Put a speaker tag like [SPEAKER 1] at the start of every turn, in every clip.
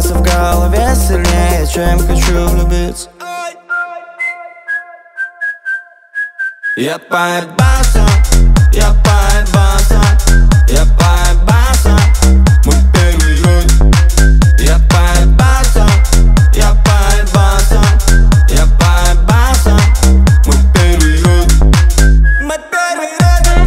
[SPEAKER 1] Остался в голове сильнее, чем хочу влюбиться. Я поебался, я поебался, я поебался, мой первый год. Я поебался, я поебался, я поебался, мой первый год. Мой первый год.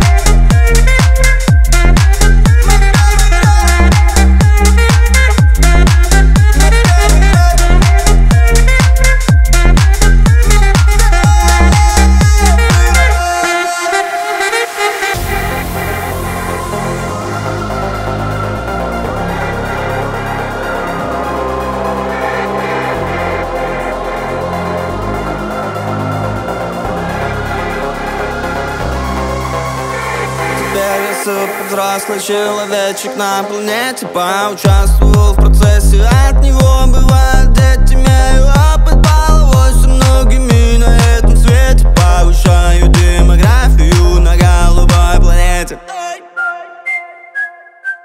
[SPEAKER 1] Теперь я супер взрослый человечек на планете. Поучаствовал в процессе, от него бывают дети. Имею опыт половой со многими на этом свете. Повышаю демографию на голубой планете.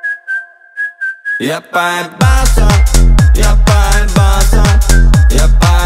[SPEAKER 1] Я поебался, я поебался, я поебался.